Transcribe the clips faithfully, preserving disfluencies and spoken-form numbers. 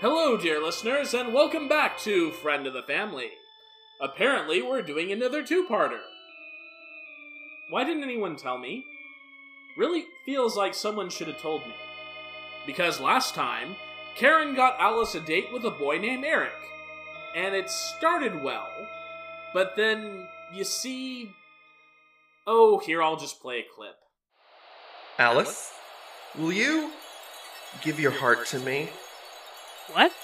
Hello, dear listeners, and welcome back to Friend of the Family. Apparently, we're doing another two-parter. Why didn't anyone tell me? Really feels like someone should have told me. Because last time, Karen got Alice a date with a boy named Eric. And it started well. But then, you see... Oh, here, I'll just play a clip. Alice, will you give your heart to me? What?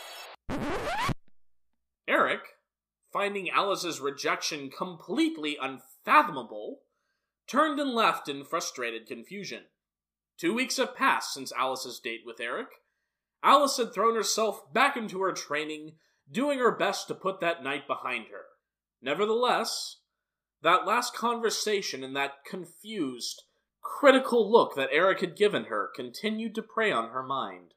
Eric, finding Alice's rejection completely unfathomable, turned and left in frustrated confusion. Two weeks have passed since Alice's date with Eric. Alice had thrown herself back into her training, doing her best to put that night behind her. Nevertheless, that last conversation and that confused, critical look that Eric had given her continued to prey on her mind.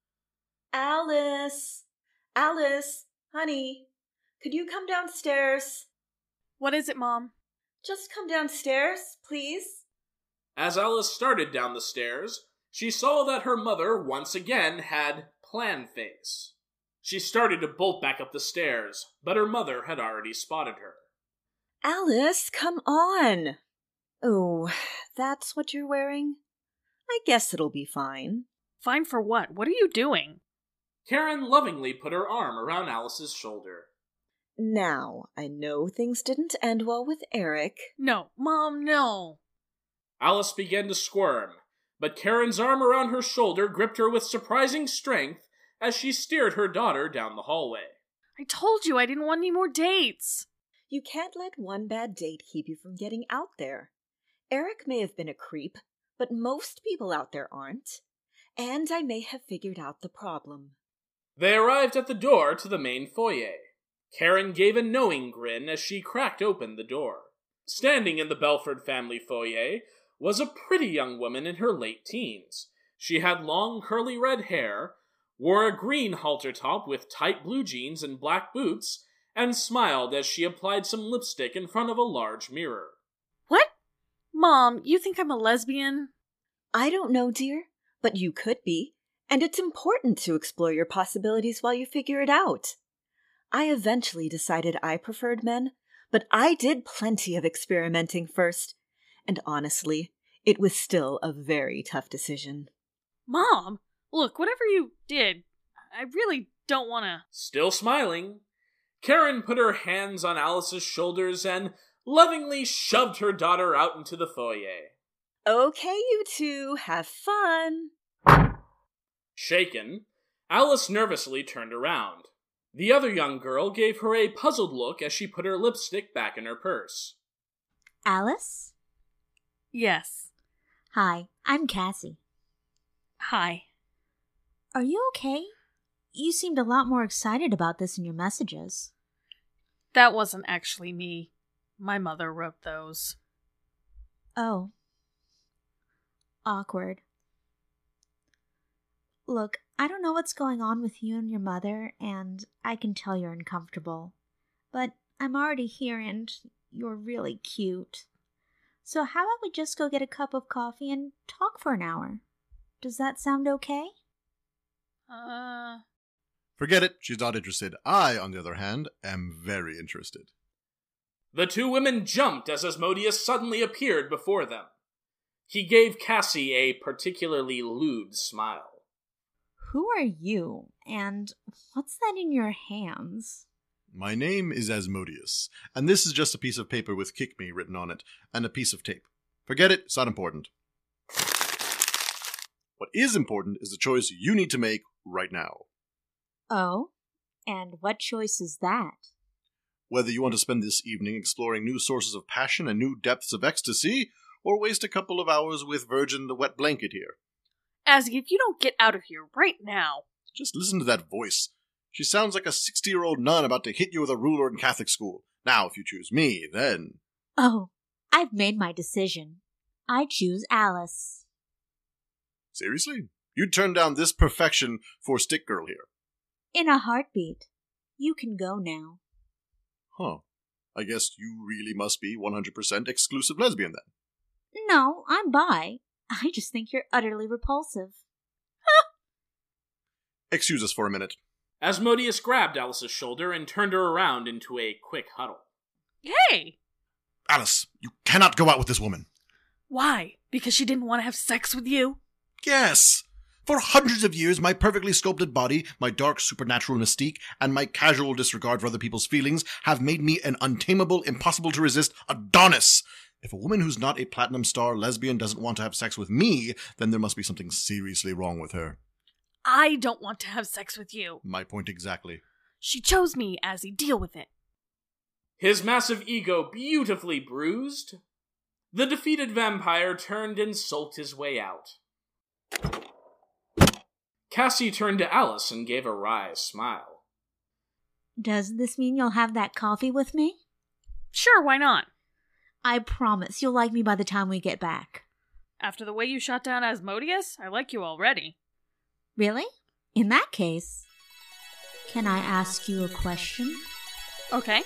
Alice! Alice! Honey, could you come downstairs? What is it, Mom? Just come downstairs, please. As Alice started down the stairs, she saw that her mother once again had plan face. She started to bolt back up the stairs, but her mother had already spotted her. Alice, come on! Oh, that's what you're wearing? I guess it'll be fine. Fine for what? What are you doing? Karen lovingly put her arm around Alice's shoulder. Now, I know things didn't end well with Eric. No, Mom, no. Alice began to squirm, but Karen's arm around her shoulder gripped her with surprising strength as she steered her daughter down the hallway. I told you I didn't want any more dates. You can't let one bad date keep you from getting out there. Eric may have been a creep, but most people out there aren't. And I may have figured out the problem. They arrived at the door to the main foyer. Karen gave a knowing grin as she cracked open the door. Standing in the Belford family foyer was a pretty young woman in her late teens. She had long curly red hair, wore a green halter top with tight blue jeans and black boots, and smiled as she applied some lipstick in front of a large mirror. What? Mom, you think I'm a lesbian? I don't know, dear, but you could be. And it's important to explore your possibilities while you figure it out. I eventually decided I preferred men, but I did plenty of experimenting first. And honestly, it was still a very tough decision. Mom, look, whatever you did, I really don't want to... Still smiling, Karen put her hands on Alice's shoulders and lovingly shoved her daughter out into the foyer. Okay, you two, have fun. Shaken, Alice nervously turned around. The other young girl gave her a puzzled look as she put her lipstick back in her purse. Alice? Yes. Hi, I'm Cassie. Hi. Are you okay? You seemed a lot more excited about this in your messages. That wasn't actually me. My mother wrote those. Oh. Awkward. Look, I don't know what's going on with you and your mother, and I can tell you're uncomfortable. But I'm already here, and you're really cute. So how about we just go get a cup of coffee and talk for an hour? Does that sound okay? Uh... Forget it, she's not interested. I, on the other hand, am very interested. The two women jumped as Asmodeus suddenly appeared before them. He gave Cassie a particularly lewd smile. Who are you, and what's that in your hands? My name is Asmodeus, and this is just a piece of paper with "Kick Me" written on it, and a piece of tape. Forget it, it's not important. What is important is the choice you need to make right now. Oh? And what choice is that? Whether you want to spend this evening exploring new sources of passion and new depths of ecstasy, or waste a couple of hours with Virgin the Wet Blanket here. Azzy, if you don't get out of here right now... Just listen to that voice. She sounds like a sixty-year-old nun about to hit you with a ruler in Catholic school. Now, if you choose me, then... Oh, I've made my decision. I choose Alice. Seriously? You'd turn down this perfection for Stick Girl here? In a heartbeat. You can go now. Huh. I guess you really must be one hundred percent exclusive lesbian then. No, I'm bi. I just think you're utterly repulsive. Excuse us for a minute. Asmodeus grabbed Alice's shoulder and turned her around into a quick huddle. Hey! Alice, you cannot go out with this woman. Why? Because she didn't want to have sex with you? Yes. For hundreds of years, my perfectly sculpted body, my dark supernatural mystique, and my casual disregard for other people's feelings have made me an untamable, impossible-to-resist Adonis. If a woman who's not a platinum star lesbian doesn't want to have sex with me, then there must be something seriously wrong with her. I don't want to have sex with you. My point exactly. She chose me, Azzy. Deal with it. His massive ego beautifully bruised, the defeated vampire turned and sulked his way out. Cassie turned to Alice and gave a wry smile. Does this mean you'll have that coffee with me? Sure, why not? I promise you'll like me by the time we get back. After the way you shot down Asmodeus, I like you already. Really? In that case, can I ask you a question? Okay.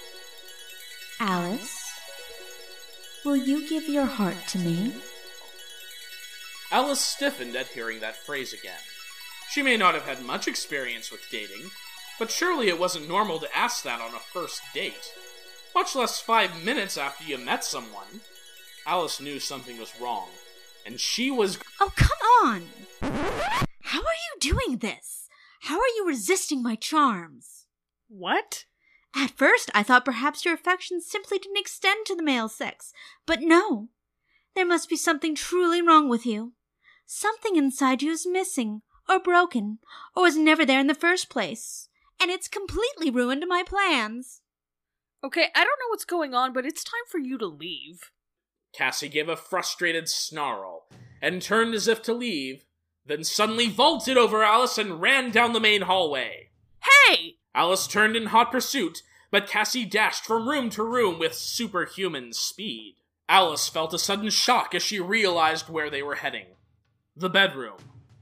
Alice, will you give your heart to me? Alice stiffened at hearing that phrase again. She may not have had much experience with dating, but surely it wasn't normal to ask that on a first date. Much less five minutes after you met someone. Alice knew something was wrong, and she was... Oh, come on! How are you doing this? How are you resisting my charms? What? At first, I thought perhaps your affections simply didn't extend to the male sex. But no. There must be something truly wrong with you. Something inside you is missing, or broken, or was never there in the first place. And it's completely ruined my plans. Okay, I don't know what's going on, but it's time for you to leave. Cassie gave a frustrated snarl, and turned as if to leave, then suddenly vaulted over Alice and ran down the main hallway. Hey! Alice turned in hot pursuit, but Cassie dashed from room to room with superhuman speed. Alice felt a sudden shock as she realized where they were heading. The bedroom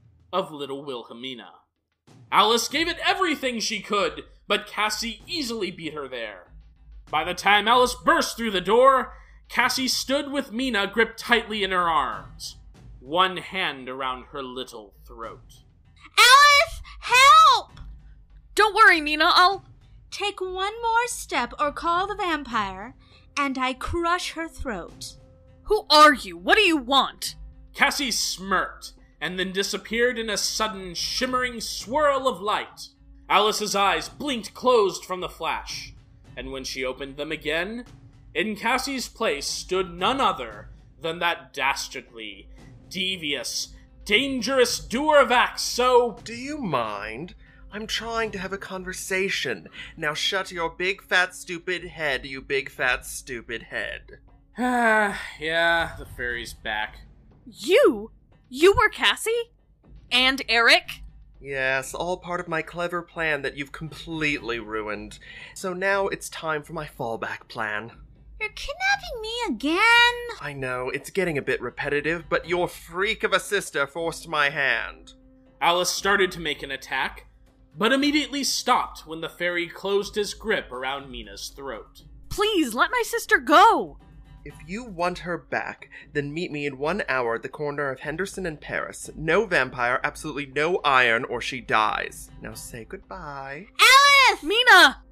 of little Wilhelmina. Alice gave it everything she could, but Cassie easily beat her there. By the time Alice burst through the door, Cassie stood with Mina gripped tightly in her arms, one hand around her little throat. Alice, help! Don't worry, Mina, I'll... Take one more step or call the vampire, and I crush her throat. Who are you? What do you want? Cassie smirked, and then disappeared in a sudden, shimmering swirl of light. Alice's eyes blinked closed from the flash, and when she opened them again, in Cassie's place stood none other than that dastardly, devious, dangerous doer of acts so... Do you mind? I'm trying to have a conversation. Now shut your big fat stupid head, you big fat stupid head. Ah, yeah, the fairy's back. You? You were Cassie? And Eric? Yes, all part of my clever plan that you've completely ruined. So now it's time for my fallback plan. You're kidnapping me again? I know, it's getting a bit repetitive, but your freak of a sister forced my hand. Alice started to make an attack, but immediately stopped when the fairy closed his grip around Mina's throat. Please, let my sister go! If you want her back, then meet me in one hour at the corner of Henderson and Paris. No vampire, absolutely no iron, or she dies. Now say goodbye. Alice! Mina!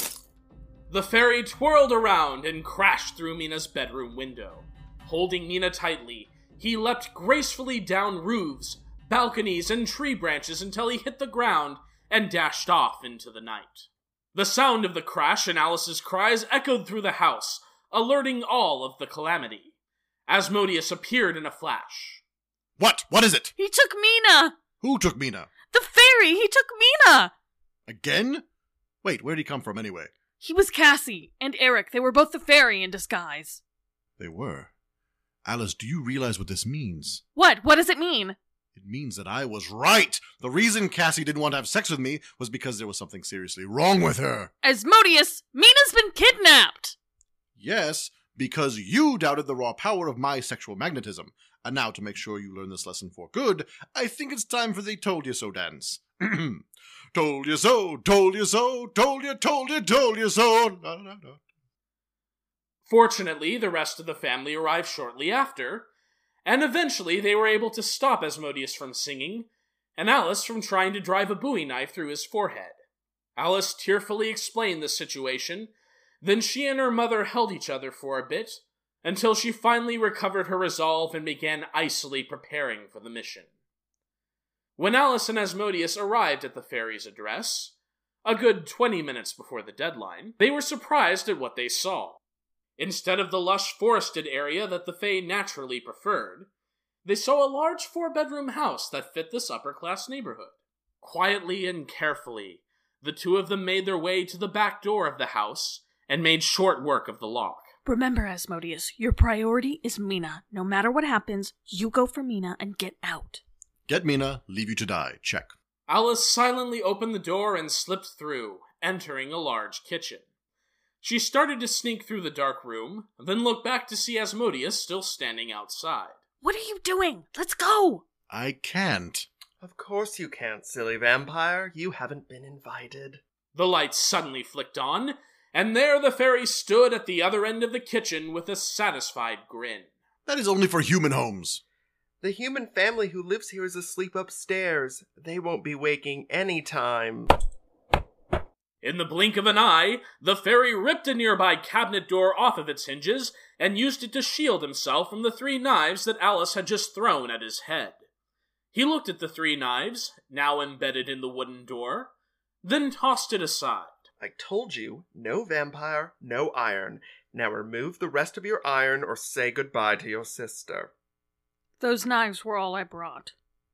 The fairy twirled around and crashed through Mina's bedroom window. Holding Mina tightly, he leapt gracefully down roofs, balconies, and tree branches until he hit the ground and dashed off into the night. The sound of the crash and Alice's cries echoed through the house, alerting all of the calamity. Asmodeus appeared in a flash. What? What is it? He took Mina! Who took Mina? The fairy! He took Mina! Again? Wait, where'd he come from anyway? He was Cassie and Eric. They were both the fairy in disguise. They were. Alice, do you realize what this means? What? What does it mean? It means that I was right. The reason Cassie didn't want to have sex with me was because there was something seriously wrong with her. Asmodeus, Mina's been kidnapped! Yes, because you doubted the raw power of my sexual magnetism. And now, to make sure you learn this lesson for good, I think it's time for the Told You So dance. Told you so, told you so, told you, told you, told you so. La, la, la. Fortunately, the rest of the family arrived shortly after, and eventually they were able to stop Asmodeus from singing, and Alice from trying to drive a bowie knife through his forehead. Alice tearfully explained the situation, then she and her mother held each other for a bit, until she finally recovered her resolve and began icily preparing for the mission. When Alice and Asmodeus arrived at the fairy's address, a good twenty minutes before the deadline, they were surprised at what they saw. Instead of the lush forested area that the Fae naturally preferred, they saw a large four-bedroom house that fit this upper-class neighborhood. Quietly and carefully, the two of them made their way to the back door of the house and made short work of the lock. Remember, Asmodeus, your priority is Mina. No matter what happens, you go for Mina and get out. Get Mina, leave you to die. Check. Alice silently opened the door and slipped through, entering a large kitchen. She started to sneak through the dark room, then looked back to see Asmodeus still standing outside. What are you doing? Let's go! I can't. Of course you can't, silly vampire. You haven't been invited. The lights suddenly flicked on, and there the fairy stood at the other end of the kitchen with a satisfied grin. That is only for human homes. The human family who lives here is asleep upstairs. They won't be waking any time. In the blink of an eye, the fairy ripped a nearby cabinet door off of its hinges and used it to shield himself from the three knives that Alice had just thrown at his head. He looked at the three knives, now embedded in the wooden door, then tossed it aside. I told you, no vampire, no iron. Now remove the rest of your iron or say goodbye to your sister. Those knives were all I brought.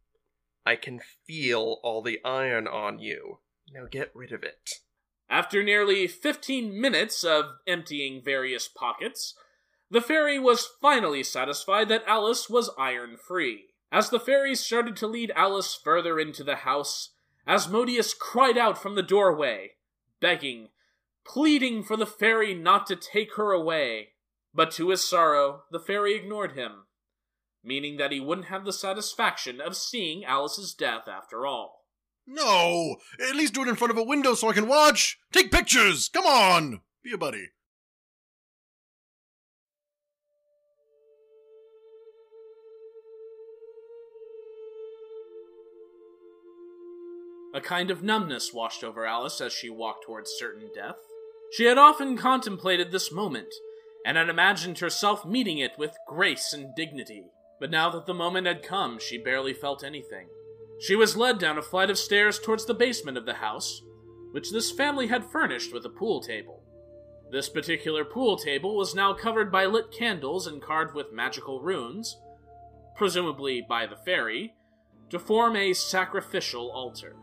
I can feel all the iron on you. Now get rid of it. After nearly fifteen minutes of emptying various pockets, the fairy was finally satisfied that Alice was iron-free. As the fairy started to lead Alice further into the house, Asmodeus cried out from the doorway, begging, pleading for the fairy not to take her away. But to his sorrow, the fairy ignored him, meaning that he wouldn't have the satisfaction of seeing Alice's death after all. No! At least do it in front of a window so I can watch! Take pictures! Come on! Be a buddy. A kind of numbness washed over Alice as she walked towards certain death. She had often contemplated this moment, and had imagined herself meeting it with grace and dignity. But now that the moment had come, she barely felt anything. She was led down a flight of stairs towards the basement of the house, which this family had furnished with a pool table. This particular pool table was now covered by lit candles and carved with magical runes, presumably by the fairy, to form a sacrificial altar.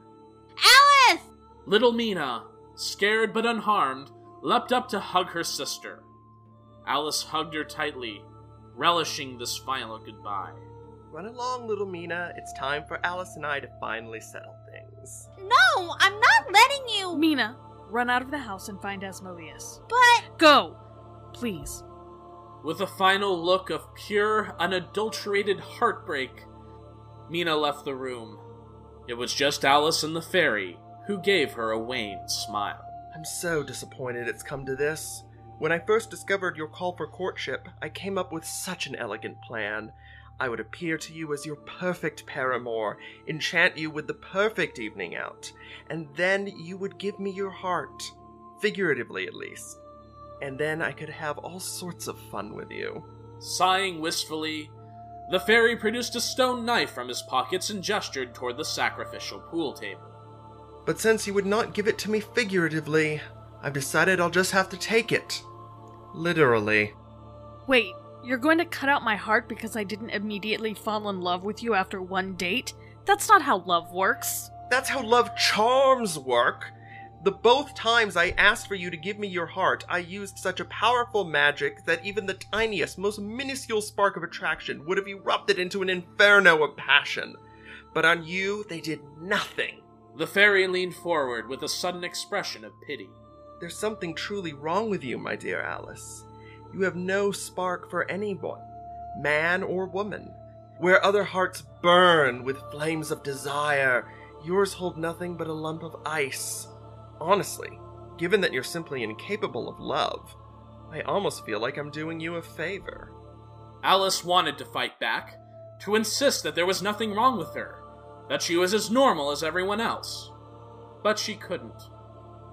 Alice! Little Mina, scared but unharmed, leapt up to hug her sister. Alice hugged her tightly, relishing this final goodbye. Run along, little Mina. It's time for Alice and I to finally settle things. No, I'm not letting you! Mina, run out of the house and find Asmodeus. But... Go! Please. With a final look of pure, unadulterated heartbreak, Mina left the room. It was just Alice and the fairy, who gave her a wan smile. I'm so disappointed it's come to this. When I first discovered your call for courtship, I came up with such an elegant plan. I would appear to you as your perfect paramour, enchant you with the perfect evening out, and then you would give me your heart, figuratively at least. And then I could have all sorts of fun with you. Sighing wistfully, the fairy produced a stone knife from his pockets and gestured toward the sacrificial pool table. But since you would not give it to me figuratively, I've decided I'll just have to take it. Literally. Wait, you're going to cut out my heart because I didn't immediately fall in love with you after one date? That's not how love works. That's how love charms work. The both times I asked for you to give me your heart, I used such a powerful magic that even the tiniest, most minuscule spark of attraction would have erupted into an inferno of passion. But on you, they did nothing. The fairy leaned forward with a sudden expression of pity. There's something truly wrong with you, my dear Alice. You have no spark for anyone, man or woman. Where other hearts burn with flames of desire, yours hold nothing but a lump of ice. Honestly, given that you're simply incapable of love, I almost feel like I'm doing you a favor. Alice wanted to fight back, to insist that there was nothing wrong with her, that she was as normal as everyone else. But she couldn't.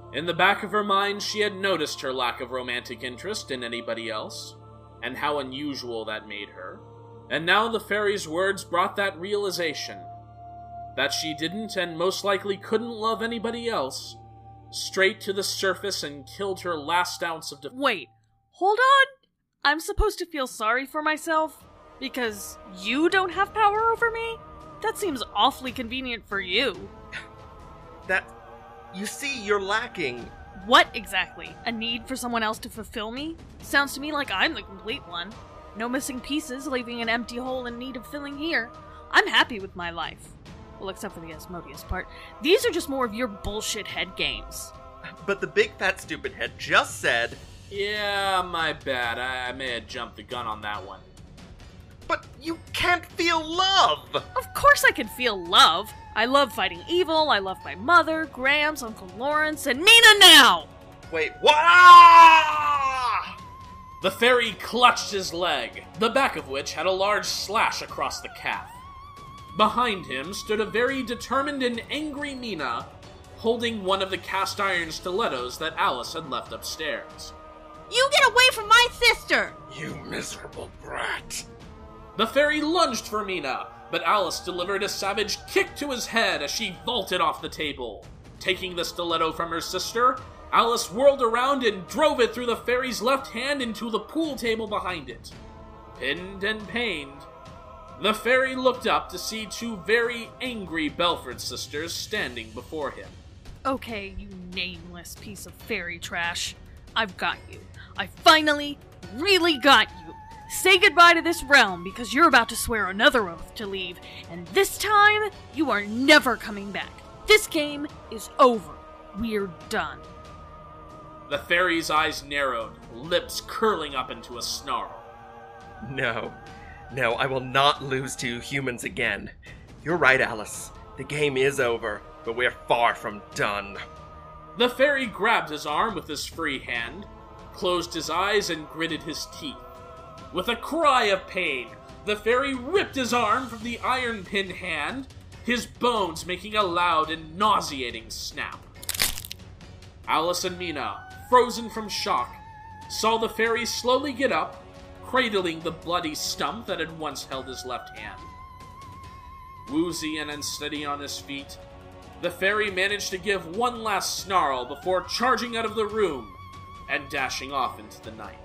In the back of her mind, she had noticed her lack of romantic interest in anybody else, and how unusual that made her. And now the fairy's words brought that realization, that she didn't and most likely couldn't love anybody else, straight to the surface and killed her last ounce of... De- Wait, hold on! I'm supposed to feel sorry for myself? Because you don't have power over me? That seems awfully convenient for you. That... You see, you're lacking. What exactly? A need for someone else to fulfill me? Sounds to me like I'm the complete one. No missing pieces, leaving an empty hole in need of filling here. I'm happy with my life. Well, except for the Asmodeus part. These are just more of your bullshit head games. But the big fat stupid head just said... Yeah, my bad. I, I may have jumped the gun on that one. But you can't feel love! Of course I can feel love. I love fighting evil, I love my mother, Gramps, Uncle Lawrence, and Mina now! Wait, what? Ah! The fairy clutched his leg, the back of which had a large slash across the calf. Behind him stood a very determined and angry Mina, holding one of the cast iron stilettos that Alice had left upstairs. You get away from my sister! You miserable brat. The fairy lunged for Mina, but Alice delivered a savage kick to his head as she vaulted off the table. Taking the stiletto from her sister, Alice whirled around and drove it through the fairy's left hand into the pool table behind it. Pinned and pained, the fairy looked up to see two very angry Belford sisters standing before him. Okay, you nameless piece of fairy trash. I've got you. I finally, really got you. Say goodbye to this realm because you're about to swear another oath to leave, and this time, you are never coming back. This game is over. We're done. The fairy's eyes narrowed, lips curling up into a snarl. No. No, I will not lose to humans again. You're right, Alice. The game is over, but we're far from done. The fairy grabbed his arm with his free hand, closed his eyes, and gritted his teeth. With a cry of pain, the fairy ripped his arm from the iron-pinned hand, his bones making a loud and nauseating snap. Alice and Mina, frozen from shock, saw the fairy slowly get up, cradling the bloody stump that had once held his left hand. Woozy and unsteady on his feet, the fairy managed to give one last snarl before charging out of the room and dashing off into the night.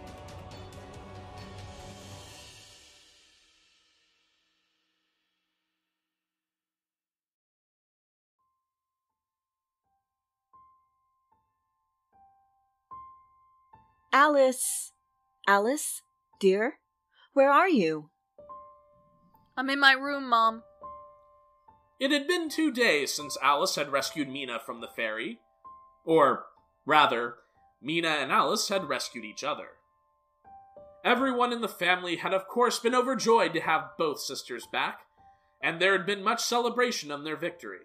Alice! Alice? Dear? Where are you? I'm in my room, Mom. It had been two days since Alice had rescued Mina from the fairy. Or, rather, Mina and Alice had rescued each other. Everyone in the family had of course been overjoyed to have both sisters back, and there had been much celebration of their victory.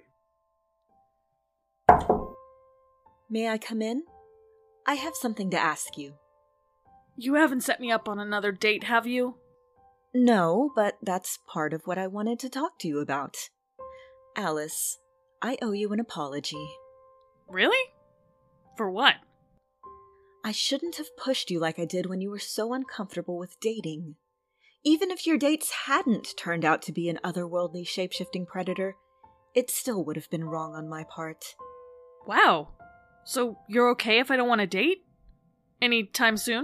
May I come in? I have something to ask you. You haven't set me up on another date, have you? No, but that's part of what I wanted to talk to you about. Alice, I owe you an apology. Really? For what? I shouldn't have pushed you like I did when you were so uncomfortable with dating. Even if your dates hadn't turned out to be an otherworldly shape-shifting predator, it still would have been wrong on my part. Wow. So you're okay if I don't want to date? Anytime soon?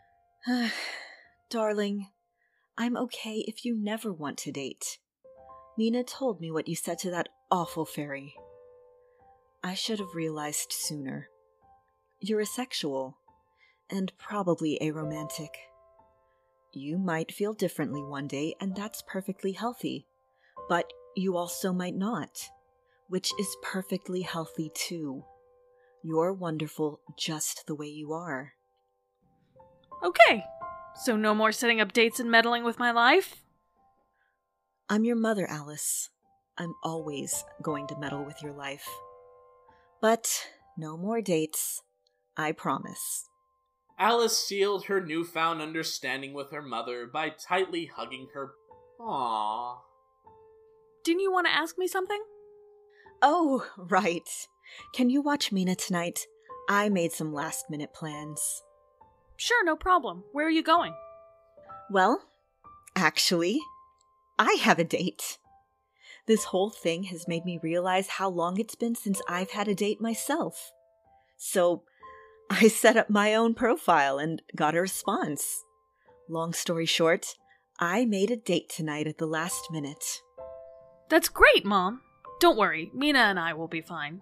Darling, I'm okay if you never want to date. Mina told me what you said to that awful fairy. I should have realized sooner. You're a sexual, and probably aromantic. You might feel differently one day, and that's perfectly healthy. But you also might not, which is perfectly healthy too. You're wonderful just the way you are. Okay. So no more setting up dates and meddling with my life? I'm your mother, Alice. I'm always going to meddle with your life. But no more dates. I promise. Alice sealed her newfound understanding with her mother by tightly hugging her. Aww. Didn't you want to ask me something? Oh, right. Can you watch Mina tonight? I made some last-minute plans. Sure, no problem. Where are you going? Well, actually, I have a date. This whole thing has made me realize how long it's been since I've had a date myself. So, I set up my own profile and got a response. Long story short, I made a date tonight at the last minute. That's great, Mom. Don't worry, Mina and I will be fine.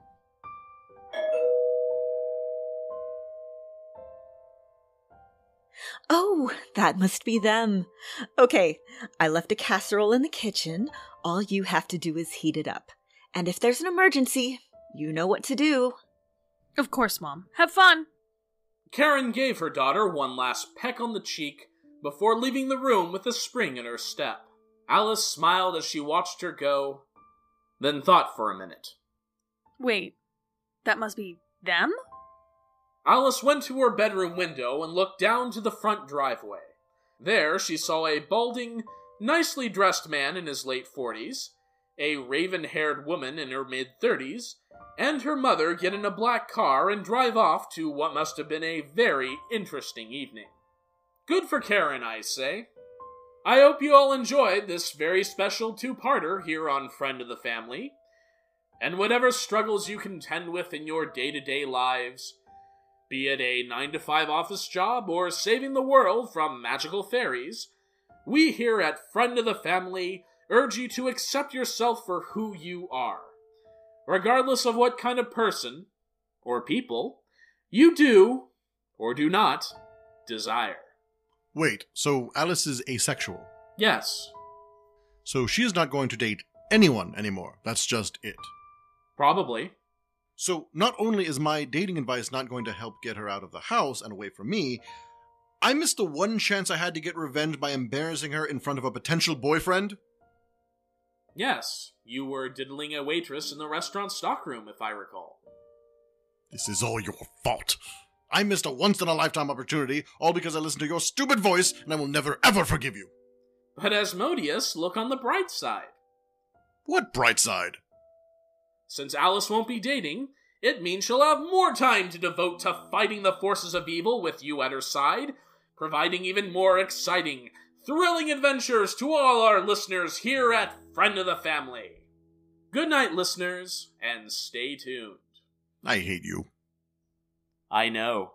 Oh, that must be them. Okay, I left a casserole in the kitchen. All you have to do is heat it up. And if there's an emergency, you know what to do. Of course, Mom. Have fun! Karen gave her daughter one last peck on the cheek before leaving the room with a spring in her step. Alice smiled as she watched her go, then thought for a minute. Wait, that must be them? Alice went to her bedroom window and looked down to the front driveway. There she saw a balding, nicely dressed man in his late forties, a raven-haired woman in her mid-thirties, and her mother get in a black car and drive off to what must have been a very interesting evening. Good for Karen, I say. I hope you all enjoyed this very special two-parter here on Friend of the Family, and whatever struggles you contend with in your day-to-day lives, be it a nine to five office job or saving the world from magical fairies, we here at Friend of the Family urge you to accept yourself for who you are, regardless of what kind of person, or people, you do, or do not, desire. Wait, so Alice is asexual? Yes. So she is not going to date anyone anymore. That's just it. Probably. So not only is my dating advice not going to help get her out of the house and away from me, I missed the one chance I had to get revenge by embarrassing her in front of a potential boyfriend? Yes, you were diddling a waitress in the restaurant stockroom, if I recall. This is all your fault. I missed a once-in-a-lifetime opportunity, all because I listened to your stupid voice, and I will never ever forgive you. But Asmodeus, look on the bright side. What bright side? Since Alice won't be dating, it means she'll have more time to devote to fighting the forces of evil with you at her side, providing even more exciting, thrilling adventures to all our listeners here at Friend of the Family. Good night, listeners, and stay tuned. I hate you. I know.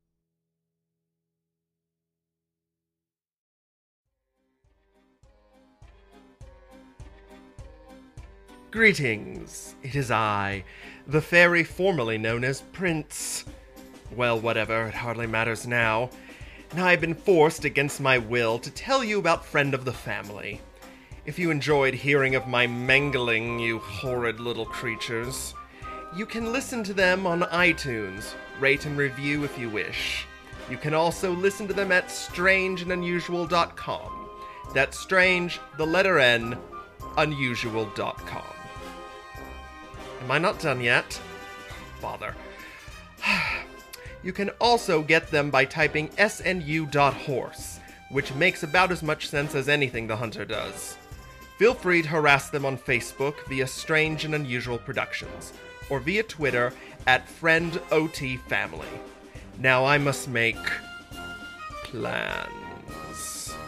Greetings. It is I, the fairy formerly known as Prince. Well, whatever, it hardly matters now. And I've been forced against my will to tell you about Friend of the Family. If you enjoyed hearing of my mangling, you horrid little creatures, you can listen to them on iTunes, rate and review if you wish. You can also listen to them at strange and unusual dot com. That's strange, the letter N, unusual dot com. Am I not done yet? Bother. You can also get them by typing S N U dot horse, which makes about as much sense as anything the Hunter does. Feel free to harass them on Facebook via Strange and Unusual Productions, or via Twitter at Friend O T Family. Now I must make plans.